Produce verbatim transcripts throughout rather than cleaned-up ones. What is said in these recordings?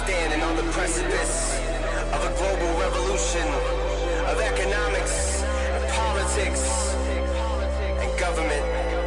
standing on the precipice of a global revolution of economics and politics and government.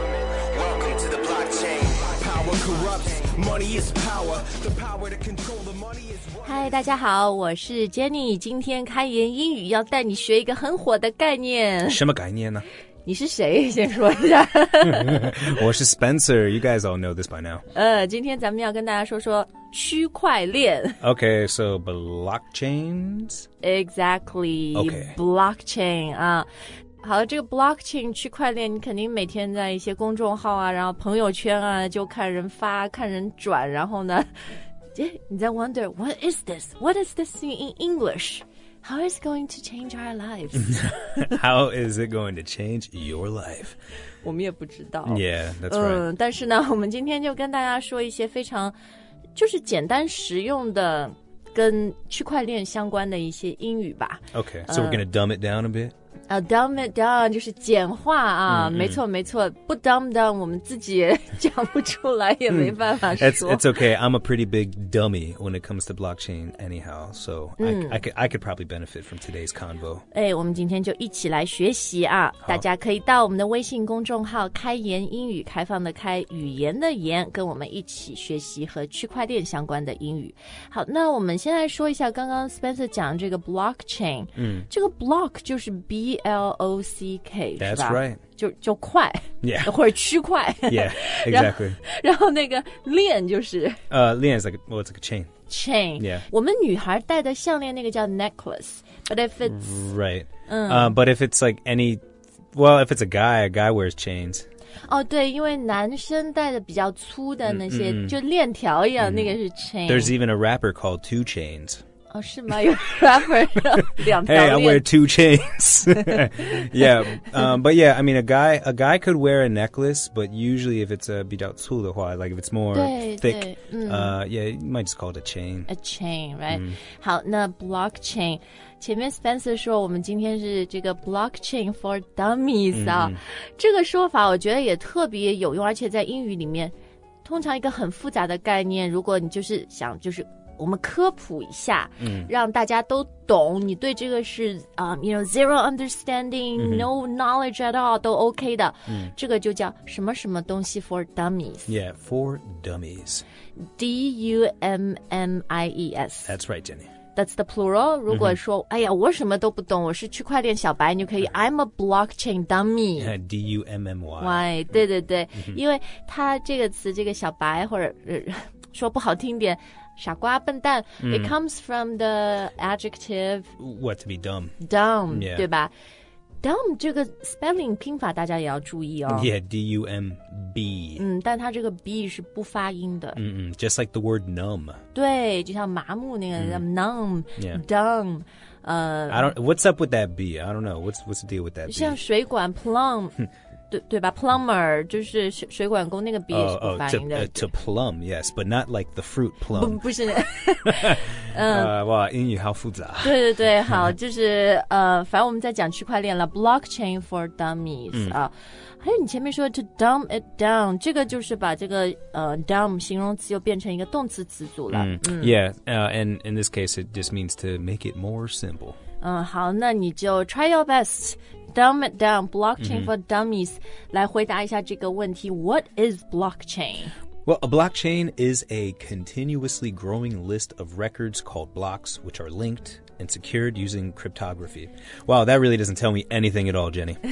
Welcome to the blockchain. Power corrupts, money is power. The power to control the money is... 嗨，大家好，我是 Jenny， 今天开言英语要带你学一个很火的概念。 什么概念呢？ 你是谁？先说一下。 我是 Spencer. You guys all know this by now. 呃，今天咱们要跟大家说说区块链。 Okay, so blockchains? Exactly. Okay. Blockchain 啊。好，这个 blockchain 区块链，你肯定每天在一些公众号啊，然后朋友圈啊，就看人发，看人转，然后呢，你在 wonder what is this? What is this in English? How is it going to change our lives? How is it going to change your life? 我们也不知道。 Yeah, that's right. 嗯，但是呢，我们今天就跟大家说一些非常就是简单实用的跟区块链相关的一些英语吧。 Okay, so、uh, we're going to dumb it down a bit? 啊、uh, ，dumb it down 就是简化啊，嗯、没错没错，不 dumb down 我们自己也讲不出来，也没办法说。 It's it's okay. I'm a pretty big dummy when it comes to blockchain, anyhow. So、嗯、I I could I could probably benefit from today's convo. 哎，我们今天就一起来学习啊！大家可以到我们的微信公众号“开言英语”，开放的开，语言的言，跟我们一起学习和区块链相关的英语。好，那我们先来说一下刚刚 Spencer 讲这个 blockchain。嗯，这个 block 就是 B L O C K， That's 是吧 right. 就就块 ，Yeah， 或者区块 ，Yeah， exactly 然后。然后那个链就是呃，链 is like well, it's like a chain. Chain， yeah. 我们女孩戴的项链那个叫 necklace，but if it's right， 嗯、 uh, but if it's like any, well, if it's a guy, a guy wears chains. 哦，对，因为男生戴的比较粗的那些， 嗯嗯、 就链条一样，嗯、那个是 chain。 There's even a rapper called Two Chainz. 哦，是吗？有 rapper 两条链。 Hey, I wear two chains. Yeah, um, but yeah, I mean, a guy, a guy could wear a necklace, but usually if it's a 比较粗的话, like if it's more 对 thick, 对嗯 uh, yeah, you might just call it a chain. A chain, right? 嗯、 好，那 blockchain， 前面 Spencer 说我们今天是这个 blockchain for dummies 啊， 嗯、 这个说法我觉得也特别有用，而且在英语里面，通常一个很复杂的概念，如果你就是想就是我们科普一下，嗯，让大家都懂，你对这个是啊、um, ，you know zero understanding、嗯、no knowledge at all 都 OK 的，嗯，这个就叫什么什么东西 for dummies。Yeah, for dummies. D U M M I E S. That's right, Jenny. That's the plural. 如果说，嗯、哎呀，我什么都不懂，我是区块链小白，你就可以 I'm a blockchain dummy. Yeah, D U M M Y. Why? 对对对，嗯、因为它这个词，这个小白或者、呃、说不好听点。傻瓜笨蛋、嗯、It comes from the adjective What, to be dumb Dumb、 yeah. 对吧 Dumb 这个 spelling 拼法大家也要注意哦 Yeah, D U M B 嗯，但它这个 B 是不发音的嗯嗯 Just like the word numb 对，就像麻木那个、嗯、numb yeah. Dumb 呃、 I don't, What's up with that B? I don't know What's, what's the deal with that B? 像水管 plumb 对对吧 plumber 就是水水管工那个 B 也是不发音的 oh, oh, to, uh, to plum, yes, but not like the fruit plum 不, 不是嗯、uh, 哇英语好复杂对对对好就是呃反正我们在讲区块链了 blockchain for dummies、嗯、啊还有你前面说 to dumb it down 这个就是把这个呃 dumb 形容词又变成一个动词词组了、嗯嗯、Yeah, uh, and in this case it just means to make it more simple 嗯好那你就 try your best Dumb it down, blockchain、mm-hmm. for dummies 来回答一下这个问题 What is blockchain? Well, a blockchain is a continuously growing list of records called blocks which are linked and secured using cryptography. Wow, that really doesn't tell me anything at all, Jenny.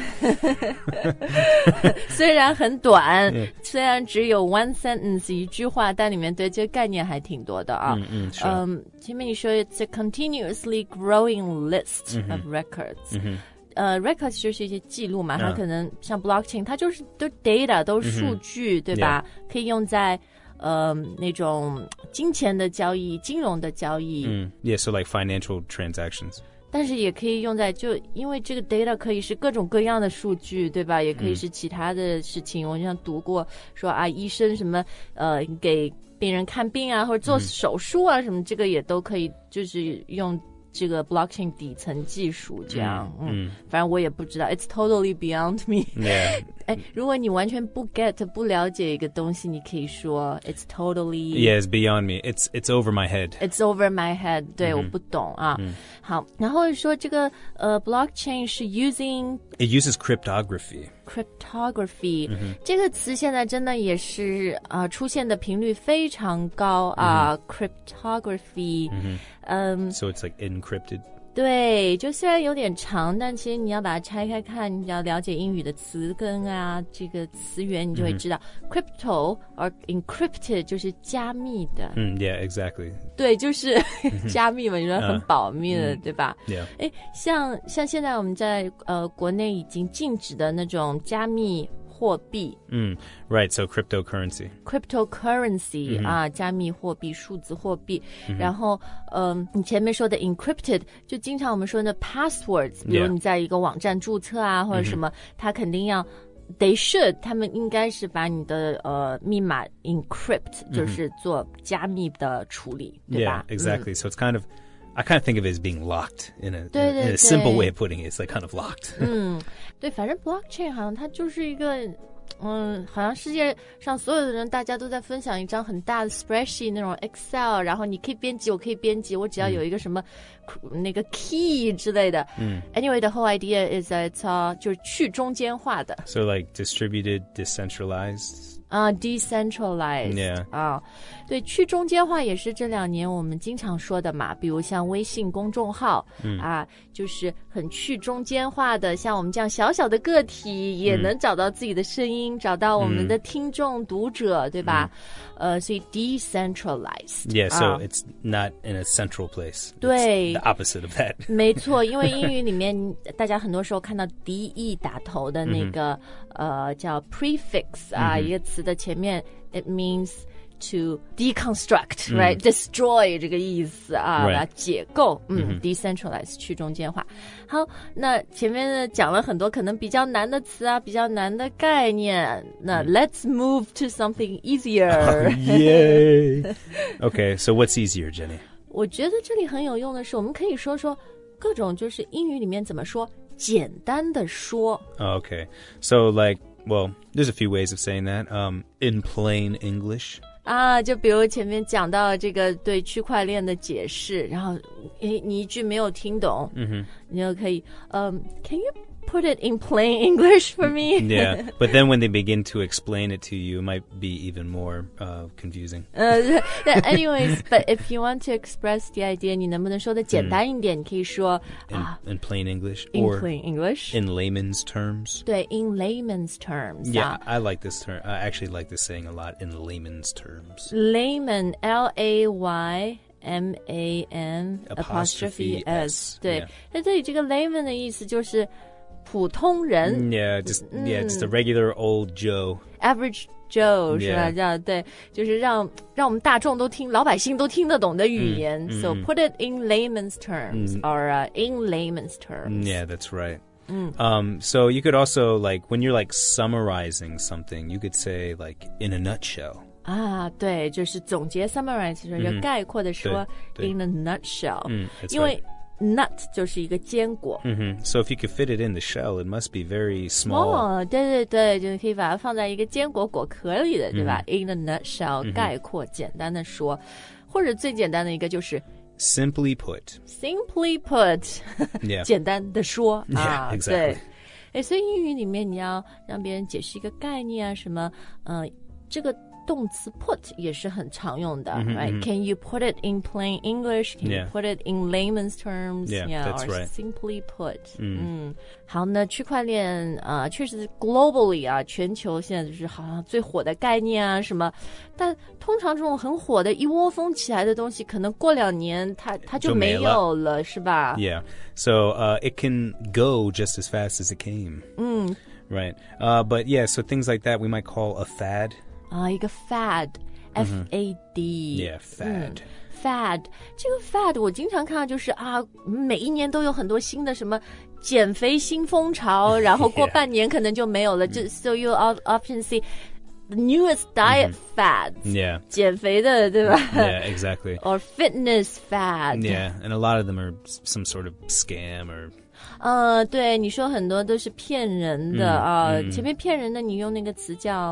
虽然很短、yeah. 虽然只有 one sentence 一句话但里面对这个概念还挺多的啊嗯嗯是嗯前面你说 It's a continuously growing list、mm-hmm. of records、mm-hmm.呃 records 就是一些记录嘛、uh. 它可能像 blockchain 它就是都 data 都是数据、mm-hmm. 对吧、yeah. 可以用在呃那种金钱的交易金融的交易、 mm. Yeah, so like financial transactions 但是也可以用在就因为这个 data 可以是各种各样的数据对吧也可以是其他的事情、mm. 我像读过说啊医生什么呃给病人看病啊或者做手术啊、mm. 什么这个也都可以就是用这个 blockchain 底层技术这样，嗯，嗯反正我也不知道 ，It's totally beyond me 。 Yeah. 哎，如果你完全不 get 不了解一个东西，你可以说 it's totally yeah, it's beyond me. It's it's over my head. It's over my head. 对， 我不懂啊。好，然后说这个呃 blockchain 是 using It uses cryptography. cryptography 这个词现在真的也是啊、呃、出现的频率非常高啊、呃、cryptography 嗯 So it's like encrypted. 对，就虽然有点长，但其实你要把它拆开看，你要了解英语的词根啊，这个词源，你就会知道、mm-hmm. crypto or encrypted 就是加密的。 Mm, yeah, exactly. 对，就是加密嘛，你说很保密的， uh, 对吧？ Yeah. 哎，像像现在我们在呃国内已经禁止的那种加密货币。 Mm, right, so cryptocurrency. Cryptocurrency、嗯、啊，加密货币、数字货币。嗯、然后，嗯、呃，你前面说的 encrypted， 就经常我们说的 passwords， 比如你在一个网站注册啊， yeah. 或者什么，它肯定要 they should， 他们应该是把你的呃密码 encrypt，、嗯、就是做加密的处理，对吧？ Yeah, exactly. 嗯、so it's kind of I kind of think of it as being locked in a, 对对对 in a simple way of putting it. It's like kind of locked. 嗯，对，反正 blockchain 好像它就是一个，嗯，好像世界上所有的人大家都在分享一张很大的 spreadsheet 那种 Excel， 然后你可以编辑，我可以编辑，我只要有一个什么、嗯、那个 key 之类的。嗯 Anyway, the whole idea is that it's all 就是去中间化的。 So like distributed, decentralized. 啊、uh, ，decentralized， yeah. 啊，对，去中间化也是这两年我们经常说的嘛，比如像微信公众号，嗯、啊，就是很去中间化的，像我们这样小小的个体也能找到自己的声音，嗯、找到我们的听众、嗯、读者，对吧？嗯、呃，所以 decentralized。 Yeah, so、啊、it's not in a central place. 对 ，the opposite of that. 没错，因为英语里面大家很多时候看到 de 打头的那个、嗯、呃叫 prefix 啊、嗯、一个词。的前面 it means to deconstruct、嗯、right destroy 这个意思啊， right. 把它解构，嗯、 嗯 decentralize 去中间化。好，那前面呢讲了很多可能比较难的词啊，比较难的概念，那、嗯、let's move to something easier、oh, yay Okay, so what's easier, Jenny? 我觉得这里很有用的是我们可以说说各种就是英语里面怎么说简单的说。 oh, Okay, so like well, there's a few ways of saying that. Um, in plain English. 啊，就比如前面讲到这个对区块链的解释，然后诶你一句没有听懂，嗯哼，你就可以，嗯 ，Can you put it in plain English for me? Yeah, but then when they begin to explain it to you, it might be even more uh, confusing. Uh, anyways, but if you want to express the idea, 你能不能说的简单一点？ 你可以说 in, 啊 in plain English, in or plain English, in layman's terms. 对 ，in layman's terms. Yeah, 啊 I like this term. I actually like this saying a lot. In layman's terms. Layman, L A Y M A N apostrophe S. 对，在这里这个 layman 的意思就是普通人。 Yeah, just yeah, just a regular old Joe. Average Joe 是吧？ Yeah. 这样对，就是让让我们大众都听，老百姓都听得懂的语言。 嗯、 so 嗯 put it in layman's terms、嗯、or、uh, in layman's terms. Yeah, that's right. Mm. Um, so you could also like when you're like summarizing something, you could say like in a nutshell. 啊，对，就是总结 summarize 说就概括的说、嗯、in a nutshell、 嗯、 因为 nut 就是一个坚果、 mm-hmm. So if you could fit it in the shell, it must be very small. 哦，对对对，就可以把它放在一个坚果果壳里的，对吧、嗯、in a nutshell、嗯、概括简单的说，或者最简单的一个就是 Simply put. Simply put. Yeah. 简单的说 Yeah, 啊 exactly. 对。诶，所以英语里面你要让别人解释一个概念啊什么，呃，这个动词 put 也是很常用的 mm-hmm, right? Mm-hmm. Can you put it in plain English? Can yeah. you put it in layman's terms? Yeah, yeah that's or right. simply put. 嗯, 嗯，好，那区块链啊、呃，确实 globally 啊，全球现在就是好像最火的概念啊什么，但通常这种很火的一窝蜂起来的东西，可能过两年它它就没有了，是吧？ Yeah. So uh, it can go just as fast as it came. 嗯 Right. Uh, but yeah, so things like that we might call a fad. 啊，一个 fad。F A D Yeah, fad、嗯、 fad 这个 fad 我经常看到就是啊，每一年都有很多新的什么减肥新风潮然后过半年可能就没有了就 So you often see the newest diet、mm-hmm. fads Yeah 减肥的对吧 Yeah, exactly Or fitness fad Yeah, and a lot of them are some sort of scam or 呃，对，你说很多都是骗人的啊、嗯呃嗯，前面骗人的你用那个词叫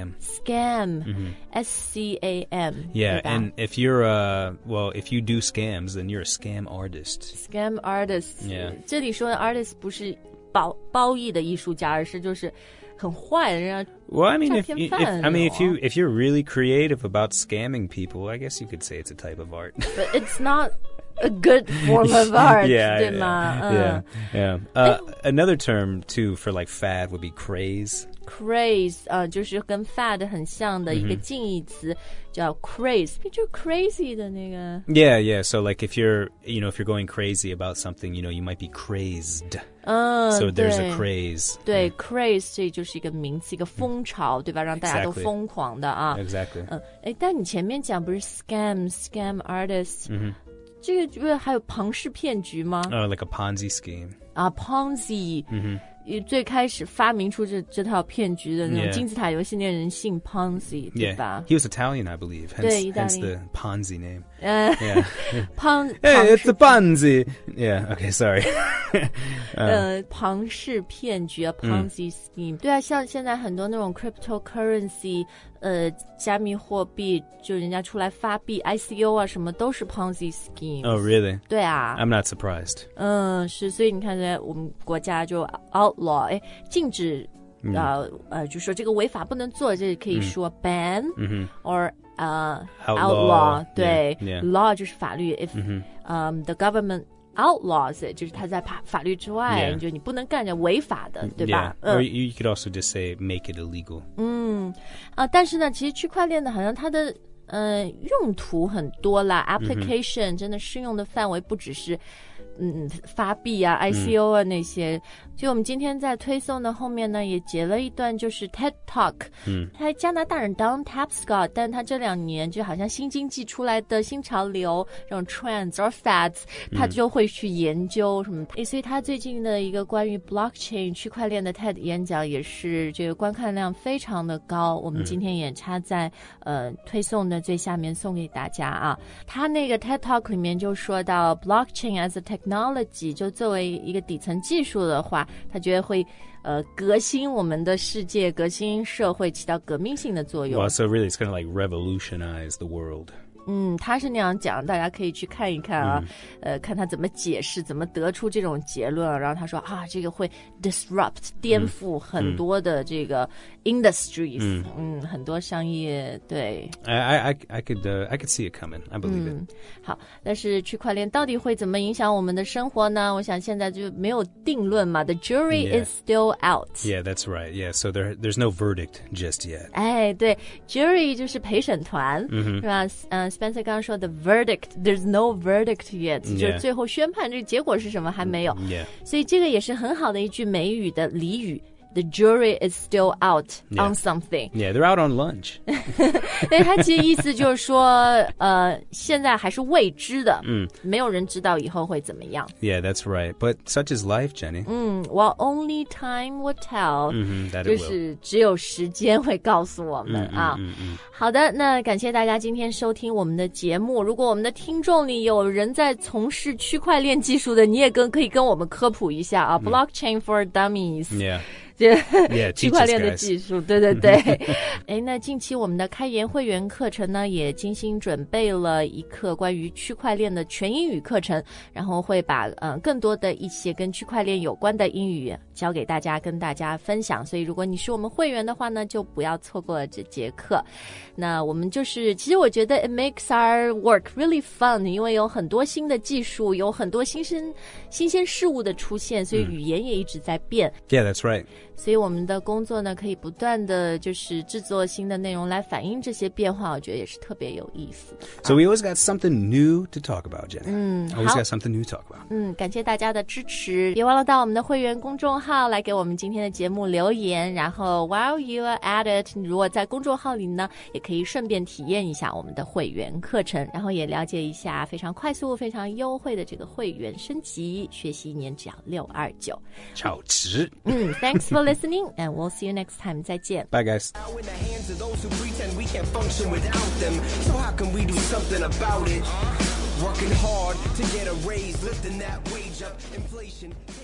scam，scam，S C A M。Yeah, and if you're a well, if you do scams, then you're a scam artist. Scam artist. Yeah. 这里说的 artist 不是褒褒义的艺术家，而是就是很坏的人家。 Well, I mean, if, if I mean, if you if you're really creative about scamming people, I guess you could say it's a type of art. But it's not a good form of art, yeah, 对吗？ yeah, yeah, yeah. Uh, another term too for like fad would be craze. Craze 啊、呃，就是跟 fad 很像的一个近义词、mm-hmm. 叫 craze， 就 crazy 的那个。 Yeah, yeah. So like if you're, you know, if you're going crazy about something, you know, you might be crazed. 嗯 So there's a craze. 对 ，craze 这就是一个名词，一个风潮，对吧？让大家都疯狂的啊。 Exactly. 嗯，哎，但你前面讲不是 scam scam artist， 嗯，这个不是还有庞氏骗局吗？ 哦、uh, ，like a Ponzi scheme. 啊 ，Ponzi。嗯。最开始发明出这这套骗局的那种金字塔游戏那人姓 Ponzi， 对吧 ？Yeah, he was Italian, I believe. Hence, 对，意大利 hence the Ponzi name. 呃 yeah. Pon Hey, it's a Ponzi. Yeah, okay, sorry. 呃，庞氏骗局啊 ，Ponzi scheme。对啊，像现在很多那种 cryptocurrency， 呃，加密货币，就人家出来发币 I C O 啊，什么都是 Ponzi scheme。 Oh, really? 对啊 ，I'm not surprised. 嗯，是，所以你看，在我们国家就 outlaw， 哎，禁止，嗯、呃呃，就说这个违法不能做，这可以说 ban， 嗯 or 呃、uh, outlaw， 对 yeah, yeah. law 就是法律 ，if 嗯、um, the government outlaws it， 就是它在法法律之外， yeah. 就你不能干着违法的，对吧？ Yeah. Or you could also just say make it illegal. 嗯啊，但是呢，其实区块链的好像它的呃用途很多啦 ，application、嗯、真的适用的范围不只是。嗯，发币啊 ，I C O 啊、嗯、那些，就我们今天在推送的后面呢，也截了一段，就是 TED Talk。嗯，他加拿大人 Don Tapscott， 但他这两年就好像新经济出来的新潮流，这种 trends or fads， 他就会去研究什么。诶、嗯，所以他最近的一个关于 blockchain 区块链的 TED 演讲也是这个观看量非常的高。我们今天也插在、嗯、呃推送的最下面送给大家啊。他那个 TED Talk 里面就说到 blockchain as a technology 就作为一个底层技术的话，他觉得会呃革新我们的世界，革新社会，起到革命性的作用。 Well, so really it's going to like revolutionize the world. 嗯，他是那样讲，大家可以去看一看啊，嗯、呃，看他怎么解释，怎么得出这种结论。然后他说啊，这个会 disrupt 颠覆很多的这个 industries， 嗯，嗯很多商业对。 I I I could uh, I could see it coming. I believe it. 嗯，好，但是区块链到底会怎么影响我们的生活呢？我想现在就没有定论嘛。The jury yeah. is still out. Yeah, that's right. Yeah, so there there's no verdict just yet. 哎，对 ，jury 就是陪审团，嗯、是吧？嗯、呃。Spencer 刚刚说的 verdict, there's no verdict yet， 就是最后宣判这个结果是什么还没有， yeah. 所以这个也是很好的一句美语的俚语。The jury is still out on something. Yeah, they're out on lunch. 对，他其实意思就是说，呃，现在还是未知的，嗯，没有人知道以后会怎么样。 Yeah, that's right. But such is life, Jenny. 嗯 ，Well, only time will tell. 嗯 that it will. 就是只有时间会告诉我们啊。 嗯嗯嗯好的，那感谢大家今天收听我们的节目。如果我们的听众里有人在从事区块链技术的，你也跟可以跟我们科普一下啊。嗯、Blockchain for Dummies. Yeah. 区块链的技术，对对对。哎，那近期我们的开研会员课程呢，也精心准备了一课关于区块链的全英语课程，然后会把呃更多的一些跟区块链有关的英语教给大家，跟大家分享。所以如果你是我们会员的话呢，就不要错过了这节课。那我们就是，其实我觉得 it makes our work really fun， 因为有很多新的技术，有很多新生新鲜事物的出现，所以语言也一直在变。 Yeah, that's right. 所以我们的工作呢，可以不断的就是制作新的内容来反映这些变化，我觉得也是特别有意思的。 So we always got something new to talk about, Jenny. 嗯， always got something new to talk about. 嗯，感谢大家的支持，别忘了到我们的会员公众号来给我们今天的节目留言。然后 while you are at it， 如果在公众号里呢，也可以顺便体验一下我们的会员课程，然后也了解一下非常快速、非常优惠的这个会员升级，学习一年只要六二九。 超值。 嗯 ，Thanks for listening, and we'll see you next time. 再见。 Bye, guys. Now in the hands of those who pretend we can't function without them. So how can we do something about it? Working hard to get a raise, lifting that wage up, inflation.